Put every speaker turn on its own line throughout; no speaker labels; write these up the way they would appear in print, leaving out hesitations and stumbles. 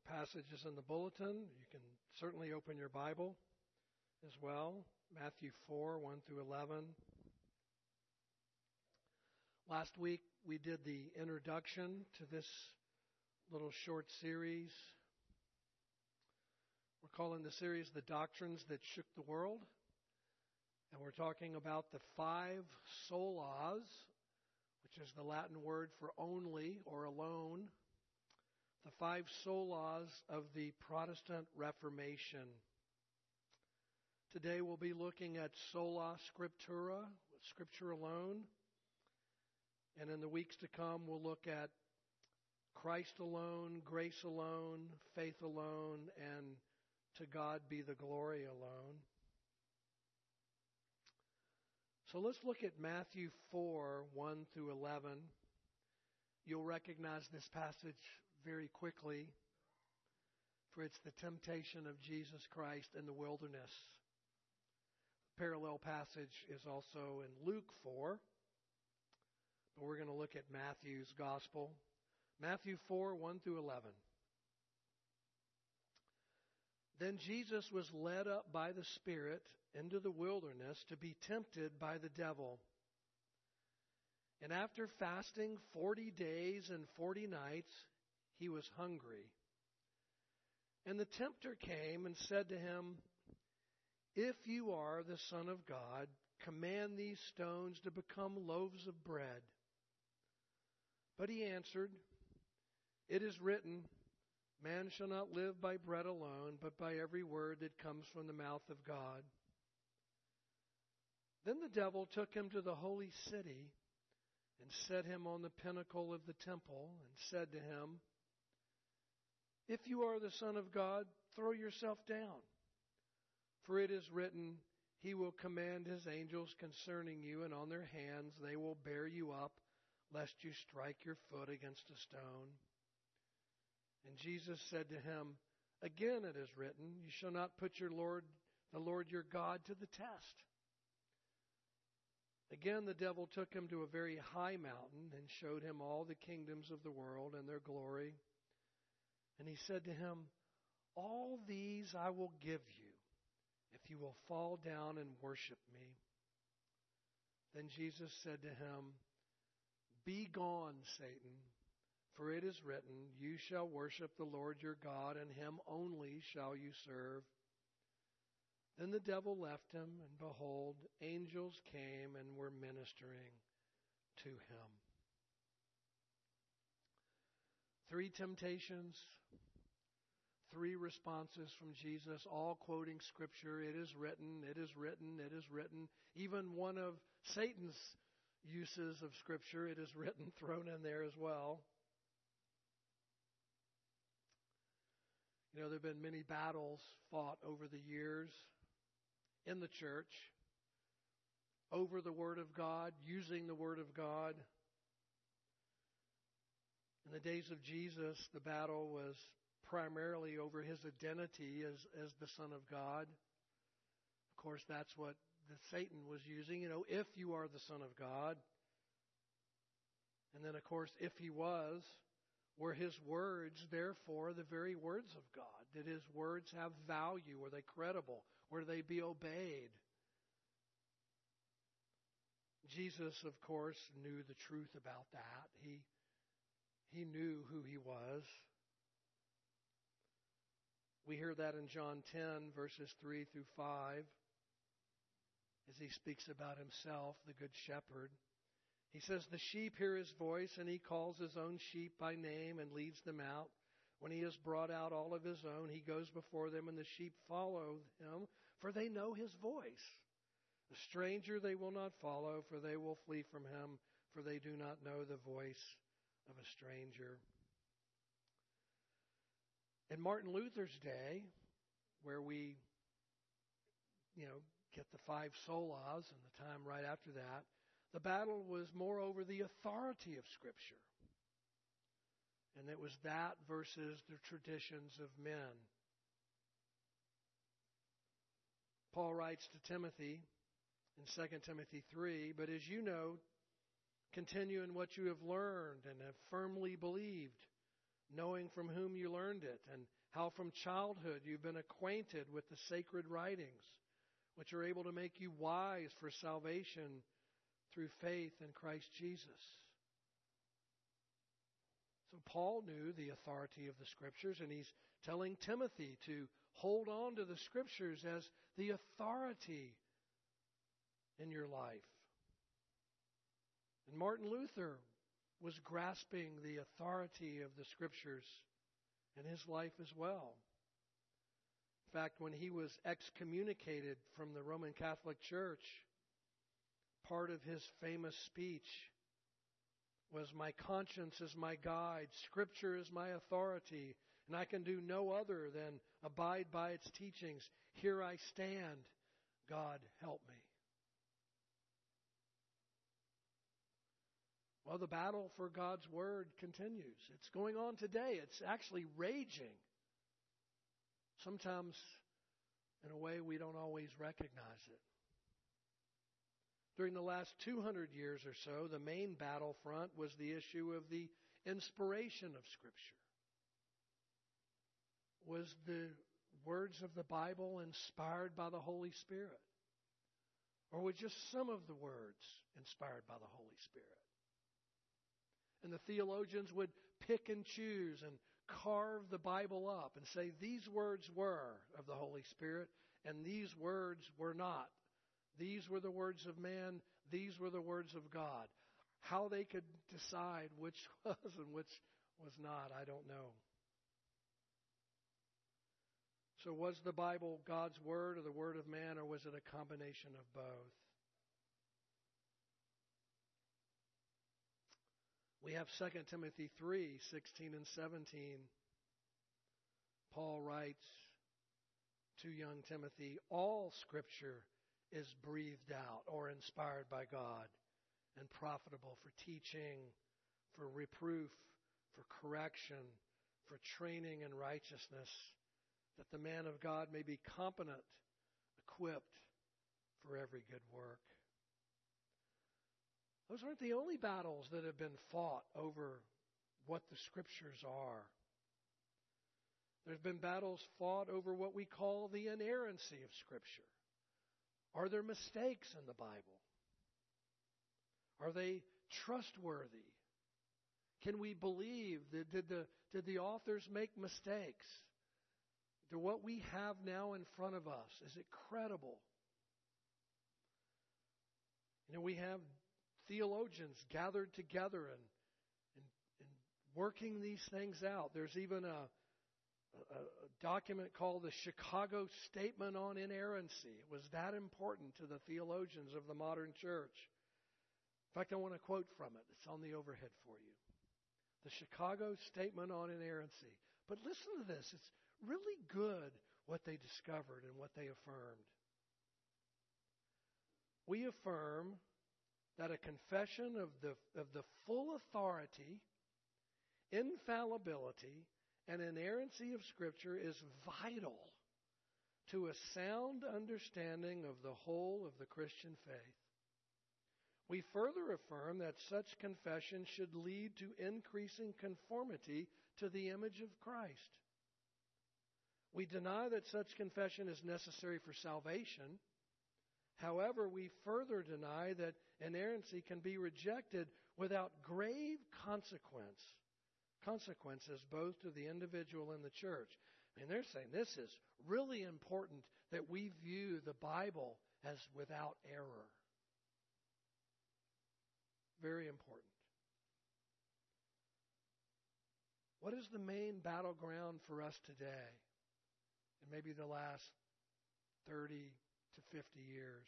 Passage is in the bulletin. You can certainly open your Bible as well. Matthew 4, 1 through 11. Last week we did the introduction to this little short series. We're calling the series The Doctrines That Shook the World. And we're talking about the 5 solas, which is the Latin word for only or alone. The 5 solas of the Protestant Reformation. Today we'll be looking at sola scriptura, Scripture alone. And in the weeks to come we'll look at Christ alone, grace alone, faith alone, and to God be the glory alone. So let's look at Matthew 4, 1 through 11. You'll recognize this passage very quickly, for it's the temptation of Jesus Christ in the wilderness. The parallel passage is also in Luke 4, but we're going to look at Matthew's Gospel. Matthew 4, 1 through 11. Then Jesus was led up by the Spirit into the wilderness to be tempted by the devil. And after fasting 40 days and 40 nights, he was hungry. And the tempter came and said to him, "If you are the Son of God, command these stones to become loaves of bread." But he answered, "It is written, man shall not live by bread alone, but by every word that comes from the mouth of God." Then the devil took him to the holy city and set him on the pinnacle of the temple and said to him, "If you are the Son of God, throw yourself down. For it is written, he will command his angels concerning you, and on their hands they will bear you up, lest you strike your foot against a stone." And Jesus said to him, "Again it is written, you shall not put the Lord your God to the test." Again the devil took him to a very high mountain and showed him all the kingdoms of the world and their glory. And he said to him, "All these I will give you, if you will fall down and worship me." Then Jesus said to him, "Be gone, Satan, for it is written, you shall worship the Lord your God, and him only shall you serve." Then the devil left him, and behold, angels came and were ministering to him. 3 temptations, 3 responses from Jesus, all quoting Scripture. It is written, it is written, it is written. Even one of Satan's uses of Scripture, it is written, thrown in there as well. You know, there have been many battles fought over the years in the church over the Word of God, using the Word of God. In the days of Jesus, the battle was primarily over his identity as the Son of God. Of course, that's what Satan was using. You know, if you are the Son of God. And then, of course, if he was, were his words, therefore, the very words of God? Did his words have value? Were they credible? Were they be obeyed? Jesus, of course, knew the truth about that. He knew who he was. We hear that in John 10, verses 3 through 5, as he speaks about himself, the Good Shepherd. He says, "The sheep hear his voice, and he calls his own sheep by name and leads them out. When he has brought out all of his own, he goes before them, and the sheep follow him, for they know his voice. A stranger they will not follow, for they will flee from him, for they do not know the voice of a stranger." In Martin Luther's day, where we, get the 5 solas and the time right after that, the battle was more over the authority of Scripture. And it was that versus the traditions of men. Paul writes to Timothy in 2 Timothy 3, "But as you know, continue in what you have learned and have firmly believed, knowing from whom you learned it, and how from childhood you've been acquainted with the sacred writings, which are able to make you wise for salvation through faith in Christ Jesus. So Paul knew the authority of the Scriptures, and he's telling Timothy to hold on to the Scriptures as the authority in your life. And Martin Luther was grasping the authority of the Scriptures in his life as well. In fact, when he was excommunicated from the Roman Catholic Church, part of his famous speech was, "My conscience is my guide, Scripture is my authority, and I can do no other than abide by its teachings. Here I stand, God help me." Well, the battle for God's Word continues. It's going on today. It's actually raging. Sometimes in a way we don't always recognize it. During the last 200 years or so, the main battlefront was the issue of the inspiration of Scripture. Was the words of the Bible inspired by the Holy Spirit? Or were just some of the words inspired by the Holy Spirit? And the theologians would pick and choose and carve the Bible up and say these words were of the Holy Spirit and these words were not. These were the words of man, these were the words of God. How they could decide which was and which was not, I don't know. So was the Bible God's Word or the Word of man, or was it a combination of both? We have 2 Timothy 3:16 and 17. Paul writes to young Timothy, "All Scripture is breathed out or inspired by God and profitable for teaching, for reproof, for correction, for training in righteousness, that the man of God may be competent, equipped for every good work." Those aren't the only battles that have been fought over what the Scriptures are. There's been battles fought over what we call the inerrancy of Scripture. Are there mistakes in the Bible? Are they trustworthy? Can we believe that did the authors make mistakes? Do what we have now in front of us, is it credible? You know, we have theologians gathered together and working these things out. There's even a document called the Chicago Statement on Inerrancy. It was that important to the theologians of the modern church. In fact, I want to quote from it. It's on the overhead for you. The Chicago Statement on Inerrancy. But listen to this. It's really good what they discovered and what they affirmed. We affirm that a confession of the full authority, infallibility, and inerrancy of Scripture is vital to a sound understanding of the whole of the Christian faith. We further affirm that such confession should lead to increasing conformity to the image of Christ. We deny that such confession is necessary for salvation. However, we further deny that inerrancy can be rejected without grave consequences both to the individual and the church. I mean, they're saying this is really important that we view the Bible as without error. Very important. What is the main battleground for us today? And maybe the last 30 to 50 years.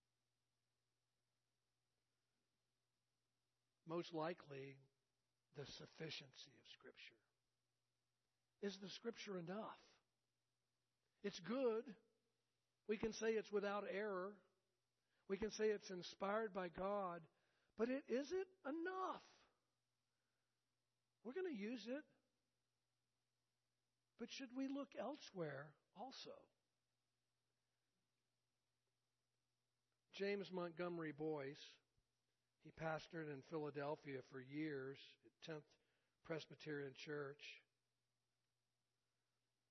Most likely, the sufficiency of Scripture. Is the Scripture enough? It's good. We can say it's without error. We can say it's inspired by God. But is it enough? We're going to use it. But should we look elsewhere also? James Montgomery Boyce, he pastored in Philadelphia for years at 10th Presbyterian Church.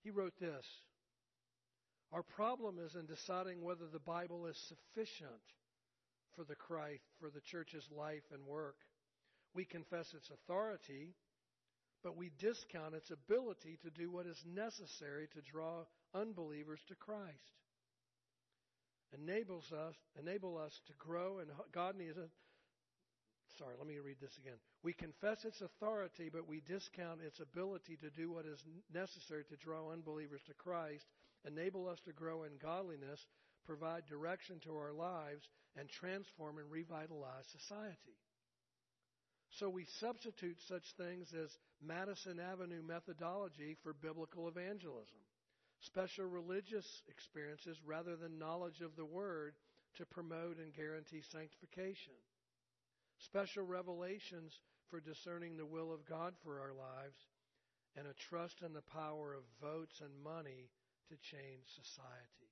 He wrote this: "Our problem is in deciding whether the Bible is sufficient for the church's life and work. We confess its authority, but we discount its ability to do what is necessary to draw unbelievers to Christ. Enable us to grow in godliness." Sorry, let me read this again. "We confess its authority, but we discount its ability to do what is necessary to draw unbelievers to Christ. Enable us to grow in godliness, provide direction to our lives, and transform and revitalize society. So we substitute such things as Madison Avenue methodology for biblical evangelism, special religious experiences rather than knowledge of the Word to promote and guarantee sanctification, special revelations for discerning the will of God for our lives, and a trust in the power of votes and money to change society."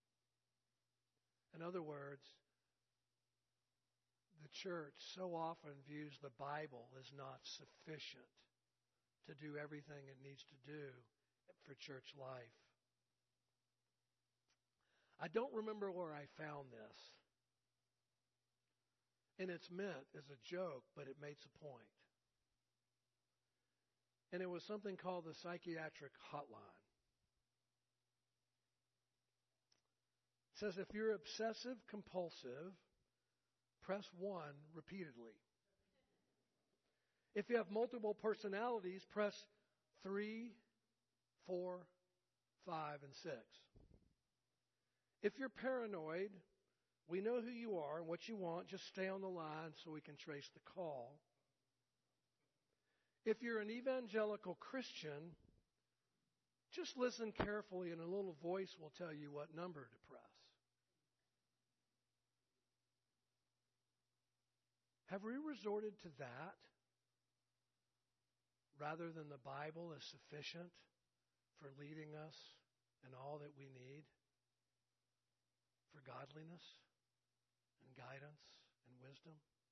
In other words, the church so often views the Bible as not sufficient to do everything it needs to do for church life. I don't remember where I found this. And it's meant as a joke, but it makes a point. And it was something called the psychiatric hotline. It says if you're obsessive compulsive, press 1 repeatedly. If you have multiple personalities, press 3, 4, 5, and 6. If you're paranoid, we know who you are and what you want. Just stay on the line so we can trace the call. If you're an evangelical Christian, just listen carefully and a little voice will tell you what number to press. Have we resorted to that rather than the Bible as sufficient for leading us in all that we need for godliness and guidance and wisdom?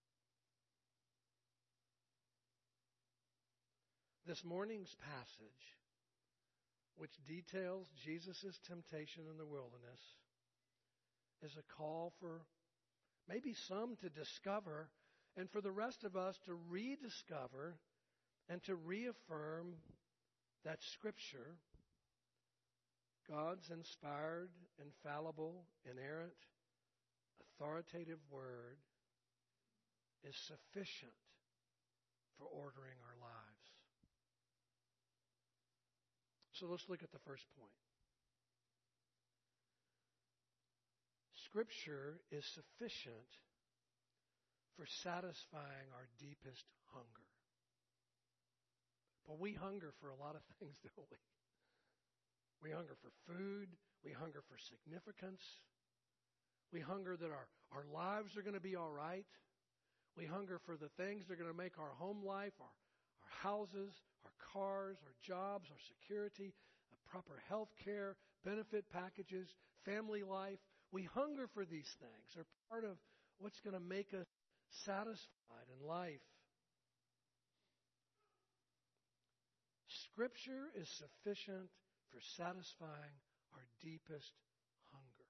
This morning's passage, which details Jesus' temptation in the wilderness, is a call for maybe some to discover, and for the rest of us to rediscover and to reaffirm that Scripture, God's inspired, infallible, inerrant, authoritative Word, is sufficient for ordering our lives. So let's look at the first point. Scripture is sufficient for satisfying our deepest hunger. But we hunger for a lot of things, don't we? We hunger for food. We hunger for significance. We hunger that our lives are going to be all right. We hunger for the things that are going to make our home life, our houses, our cars, our jobs, our security, proper health care, benefit packages, family life. We hunger for these things. They're part of what's going to make us satisfied in life. Scripture is sufficient for satisfying our deepest hunger.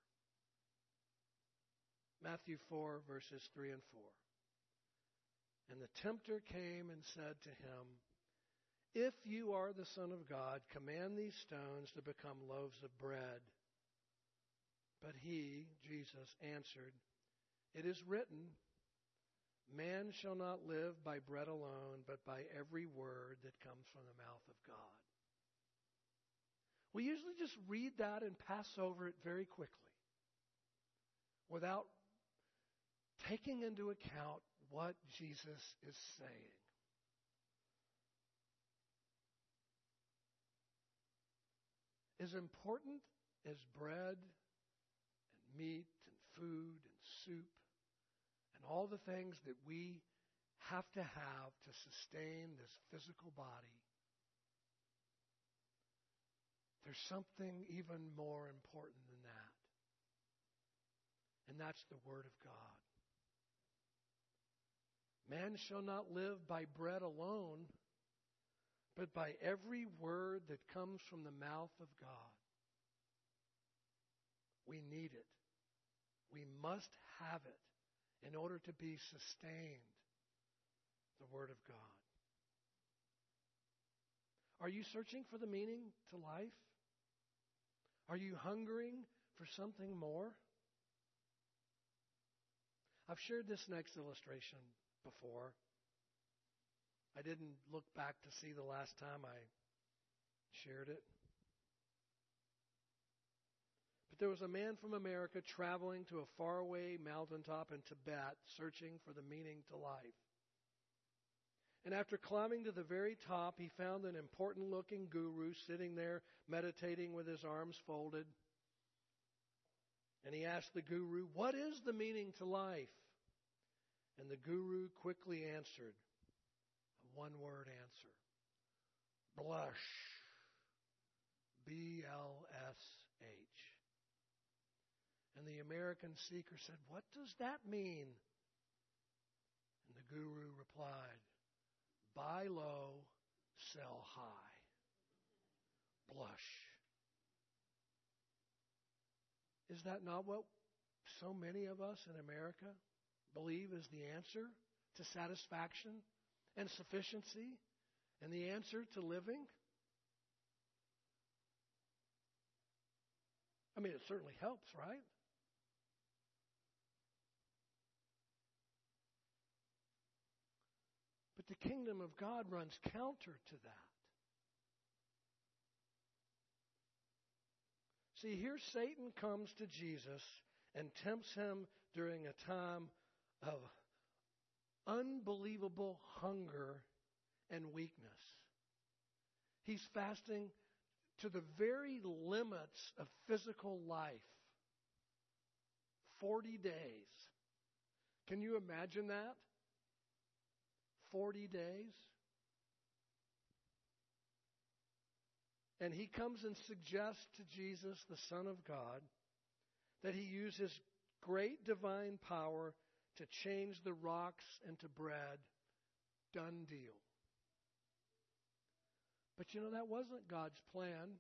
Matthew 4, verses 3 and 4. And the tempter came and said to him, "If you are the Son of God, command these stones to become loaves of bread." But he, Jesus, answered, "It is written, man shall not live by bread alone, but by every word that comes from the mouth of God." We usually just read that and pass over it very quickly without taking into account what Jesus is saying. As important as bread and meat and food and soup and all the things that we have to sustain this physical body, there's something even more important than that. And that's the Word of God. Man shall not live by bread alone, but by every word that comes from the mouth of God. We need it. We must have it in order to be sustained, the Word of God. Are you searching for the meaning to life? Are you hungering for something more? I've shared this next illustration before. I didn't look back to see the last time I shared it. But there was a man from America traveling to a faraway mountaintop in Tibet, searching for the meaning to life. And after climbing to the very top, he found an important-looking guru sitting there meditating with his arms folded. And he asked the guru, "What is the meaning to life?" And the guru quickly answered, a one-word answer, blush. B-L-S-H. And the American seeker said, "What does that mean?" And the guru replied, "Buy low, sell high. Blush." Is that not what so many of us in America believe is the answer to satisfaction and sufficiency and the answer to living? I mean, it certainly helps, right? But the kingdom of God runs counter to that. See, here Satan comes to Jesus and tempts him during a time of unbelievable hunger and weakness. He's fasting to the very limits of physical life. 40 days. Can you imagine that? 40 days? And he comes and suggests to Jesus, the Son of God, that he use his great divine power to change the rocks into bread. Done deal. But you know, that wasn't God's plan.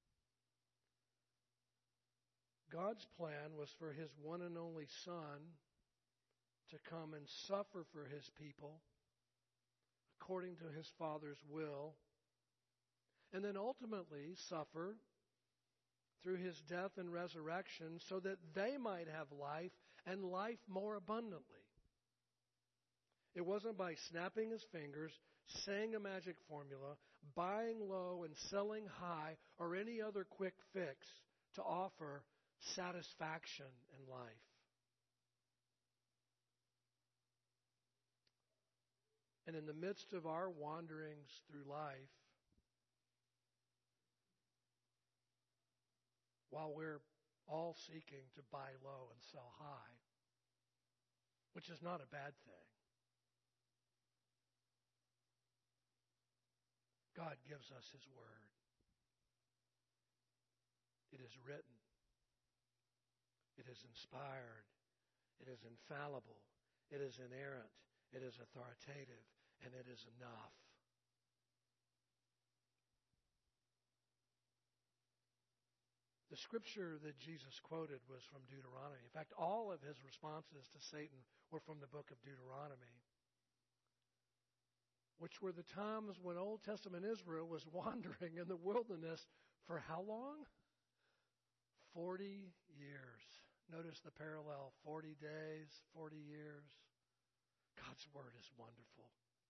God's plan was for his one and only Son to come and suffer for his people according to his Father's will, and then ultimately suffer through his death and resurrection so that they might have life and life more abundantly. It wasn't by snapping his fingers, saying a magic formula, buying low and selling high, or any other quick fix to offer satisfaction in life. And in the midst of our wanderings through life, while we're all seeking to buy low and sell high, which is not a bad thing, God gives us his word. It is written. It is inspired. It is infallible. It is inerrant. It is authoritative. And it is enough. The scripture that Jesus quoted was from Deuteronomy. In fact, all of his responses to Satan were from the book of Deuteronomy, which were the times when Old Testament Israel was wandering in the wilderness for how long? 40 years. Notice the parallel, 40 days, 40 years. God's word is wonderful.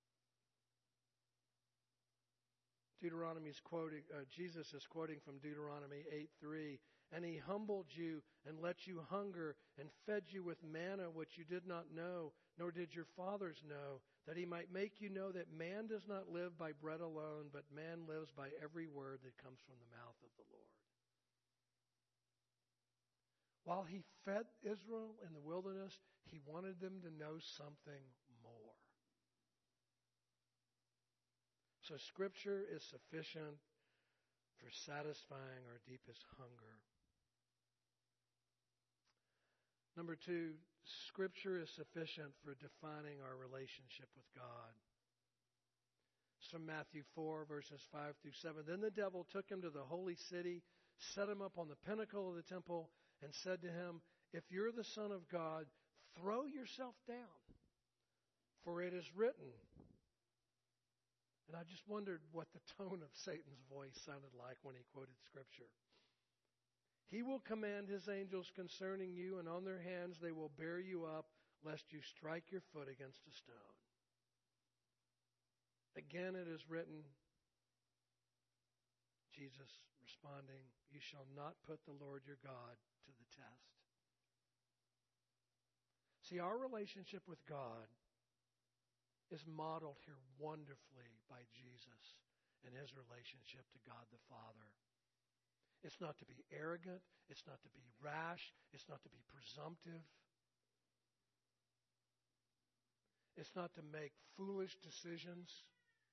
Jesus is quoting from Deuteronomy 8:3. "And he humbled you and let you hunger and fed you with manna which you did not know, nor did your fathers know, that he might make you know that man does not live by bread alone, but man lives by every word that comes from the mouth of the Lord." While he fed Israel in the wilderness, he wanted them to know something more. So Scripture is sufficient for satisfying our deepest hunger. Number 2, Scripture is sufficient for defining our relationship with God. It's from Matthew 4, verses 5 through 7. Then the devil took him to the holy city, set him up on the pinnacle of the temple, and said to him, "If you're the Son of God, throw yourself down, for it is written." And I just wondered what the tone of Satan's voice sounded like when he quoted Scripture. "He will command his angels concerning you, and on their hands they will bear you up, lest you strike your foot against a stone. Again it is written," Jesus responding, "You shall not put the Lord your God to the test." See, our relationship with God is modeled here wonderfully by Jesus and his relationship to God the Father. It's not to be arrogant. It's not to be rash. It's not to be presumptive. It's not to make foolish decisions.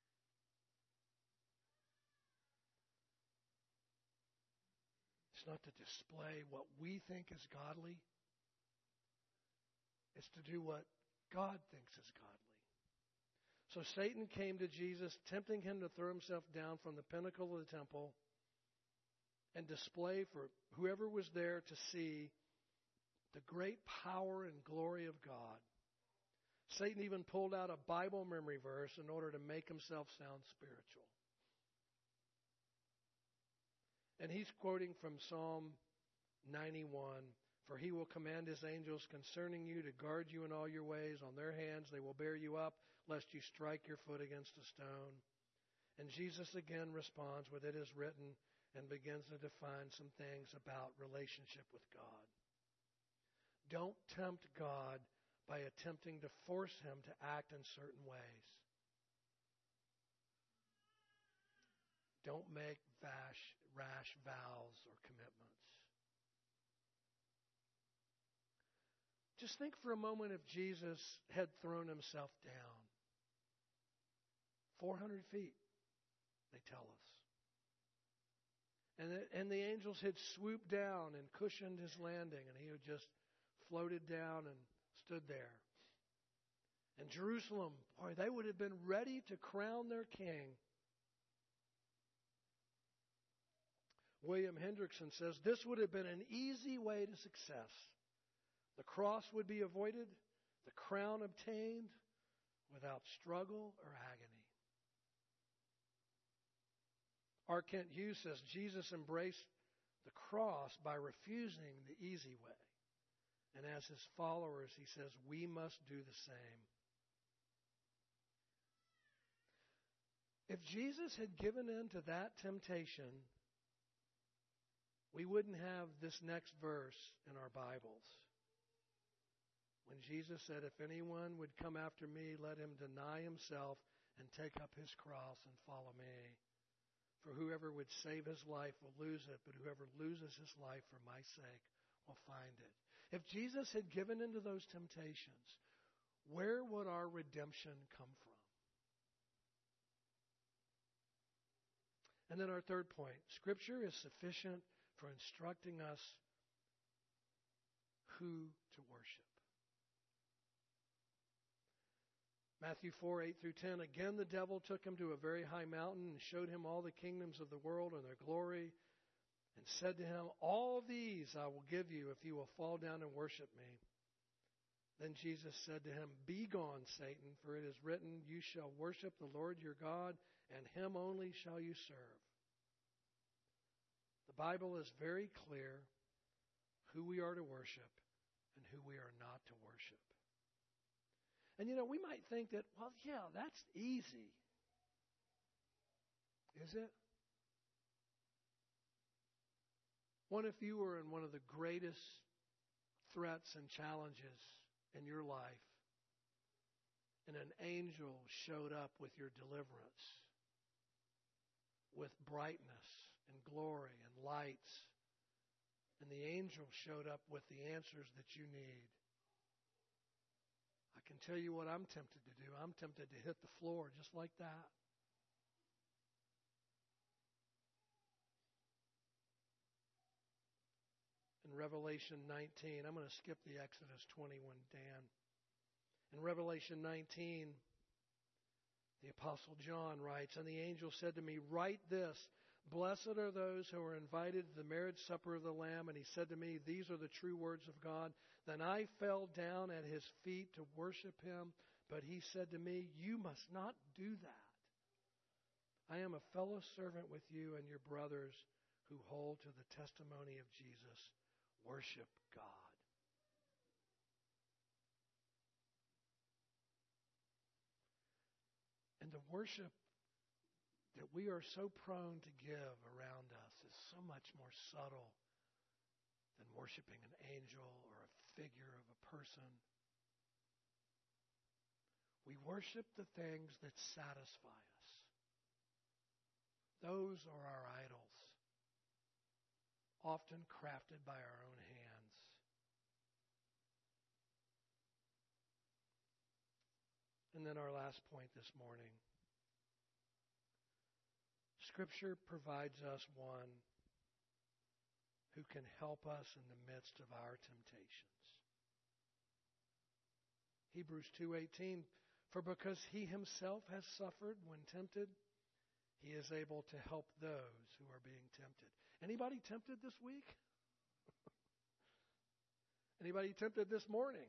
It's not to display what we think is godly. It's to do what God thinks is godly. So Satan came to Jesus, tempting him to throw himself down from the pinnacle of the temple and display for whoever was there to see the great power and glory of God. Satan even pulled out a Bible memory verse in order to make himself sound spiritual. And he's quoting from Psalm 91, "For he will command his angels concerning you to guard you in all your ways. On their hands they will bear you up, lest you strike your foot against a stone." And Jesus again responds with, "It is written," and begins to define some things about relationship with God. Don't tempt God by attempting to force him to act in certain ways. Don't make rash vows or commitments. Just think for a moment if Jesus had thrown himself down. 400 feet, they tell us. And the angels had swooped down and cushioned his landing, and he had just floated down and stood there. And Jerusalem, boy, they would have been ready to crown their king. William Hendrickson says this would have been an easy way to success. The cross would be avoided, the crown obtained without struggle or agony. R. Kent Hughes says Jesus embraced the cross by refusing the easy way. And as his followers, he says, we must do the same. If Jesus had given in to that temptation, we wouldn't have this next verse in our Bibles. When Jesus said, "If anyone would come after me, let him deny himself and take up his cross and follow me. For whoever would save his life will lose it, but whoever loses his life for my sake will find it." If Jesus had given into those temptations, where would our redemption come from? And then our third point, Scripture is sufficient for instructing us who to worship. Matthew 4, 8 through 10, "Again the devil took him to a very high mountain and showed him all the kingdoms of the world and their glory, and said to him, 'All these I will give you if you will fall down and worship me.' Then Jesus said to him, 'Begone, Satan, for it is written, you shall worship the Lord your God, and him only shall you serve.'" The Bible is very clear who we are to worship and who we are not to worship. And we might think that, well, yeah, that's easy. Is it? What if you were in one of the greatest threats and challenges in your life, and an angel showed up with your deliverance, with brightness and glory and lights, and the angel showed up with the answers that you need? I can tell you what I'm tempted to do. I'm tempted to hit the floor just like that. In Revelation 19, I'm going to skip the Exodus 21, Dan. In Revelation 19, The Apostle John writes, "And the angel said to me, write this, blessed are those who are invited to the marriage supper of the Lamb. And he said to me, these are the true words of God. Then I fell down at his feet to worship him. But he said to me, you must not do that. I am a fellow servant with you and your brothers who hold to the testimony of Jesus. Worship God." And the worship that we are so prone to give around us is so much more subtle than worshiping an angel or a figure of a person. We worship the things that satisfy us. Those are our idols, often crafted by our own hands. And then our last point this morning. Scripture provides us one who can help us in the midst of our temptations. Hebrews 2:18, "For because he himself has suffered when tempted, he is able to help those who are being tempted." Anybody tempted this week? Anybody tempted this morning?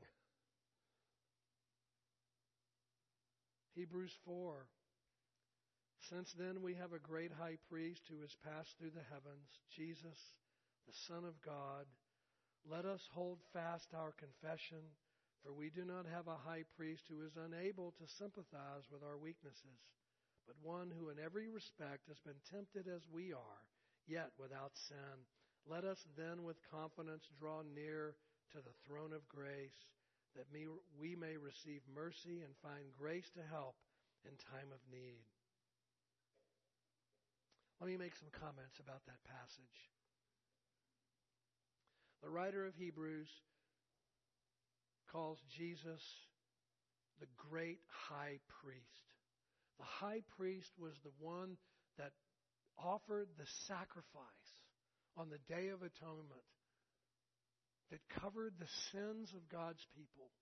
Hebrews 4. "Since then we have a great high priest who has passed through the heavens, Jesus, the Son of God. Let us hold fast our confession, for we do not have a high priest who is unable to sympathize with our weaknesses, but one who in every respect has been tempted as we are, yet without sin. Let us then with confidence draw near to the throne of grace, that we may receive mercy and find grace to help in time of need." Let me make some comments about that passage. The writer of Hebrews calls Jesus the great high priest. The high priest was the one that offered the sacrifice on the Day of Atonement that covered the sins of God's people.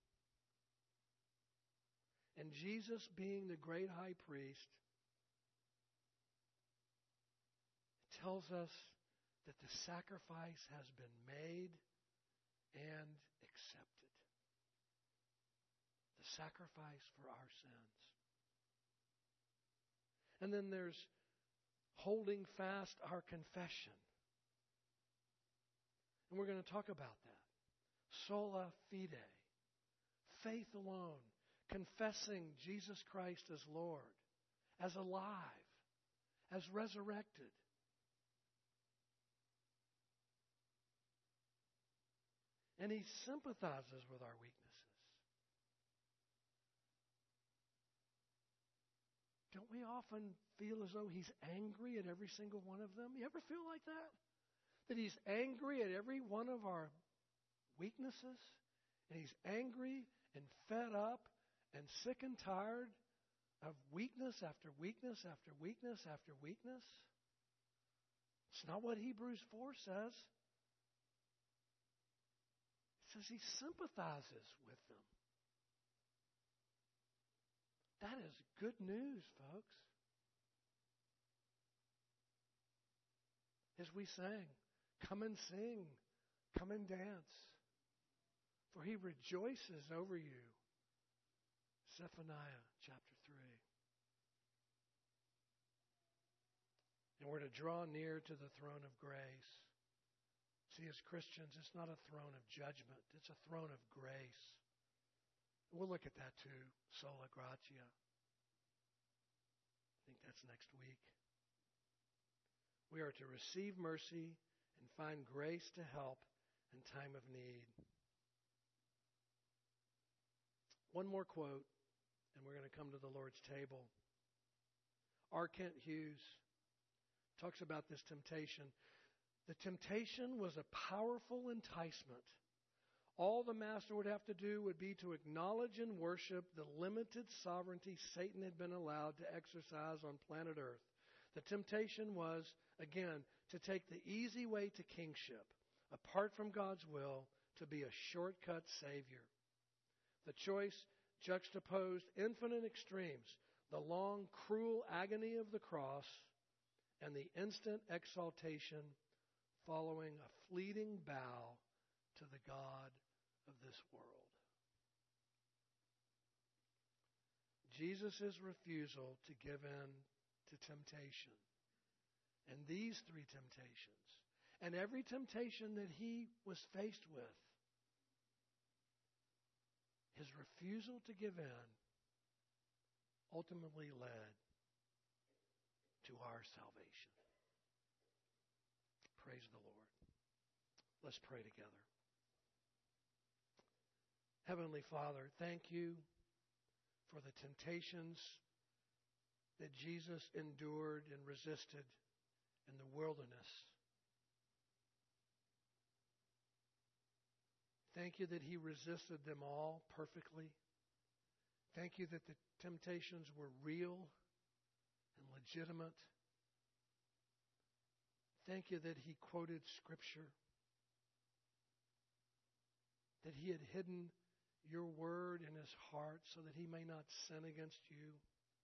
And Jesus, being the great high priest, tells us that the sacrifice has been made and accepted. The sacrifice for our sins. And then there's holding fast our confession. And we're going to talk about that. Sola fide. Faith alone. Confessing Jesus Christ as Lord, as alive, as resurrected. And he sympathizes with our weaknesses. Don't we often feel as though he's angry at every single one of them? You ever feel like that? That he's angry at every one of our weaknesses? And he's angry and fed up and sick and tired of weakness after weakness after weakness after weakness? It's not what Hebrews 4 says. It says he sympathizes with them. That is good news, folks. As we sang, "Come and sing, come and dance, for he rejoices over you." Zephaniah chapter 3. And we're to draw near to the throne of grace. See, as Christians, it's not a throne of judgment. It's a throne of grace. We'll look at that too, sola gratia. I think that's next week. We are to receive mercy and find grace to help in time of need. One more quote, and we're going to come to the Lord's table. R. Kent Hughes talks about this temptation. "The temptation was a powerful enticement. All the master would have to do would be to acknowledge and worship the limited sovereignty Satan had been allowed to exercise on planet Earth. The temptation was, again, to take the easy way to kingship, apart from God's will, to be a shortcut savior. The choice juxtaposed infinite extremes, the long, cruel agony of the cross, and the instant exaltation following a fleeting bow to the God of this world. Jesus' refusal to give in to temptation, and these three temptations, and every temptation that he was faced with, his refusal to give in ultimately led to our salvation. Praise the Lord. Let's pray together. Heavenly Father, thank you for the temptations that Jesus endured and resisted in the wilderness. Thank you that he resisted them all perfectly. Thank you that the temptations were real and legitimate. Thank you that he quoted Scripture, that he had hidden your word in his heart so that he may not sin against you.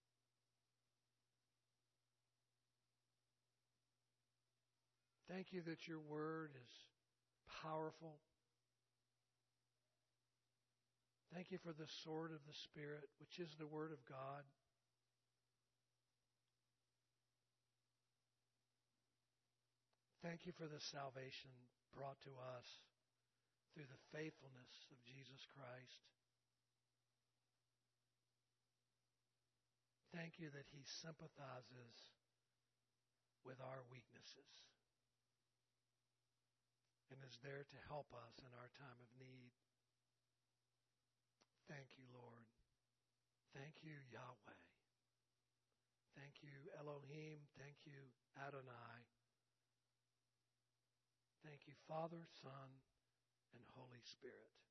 Thank you that your word is powerful. Thank you for the sword of the Spirit, which is the Word of God. Thank you for the salvation brought to us through the faithfulness of Jesus Christ. Thank you that he sympathizes with our weaknesses and is there to help us in our time of need. Thank you, Lord. Thank you, Yahweh. Thank you, Elohim. Thank you, Adonai. Thank you, Father, Son, and Holy Spirit.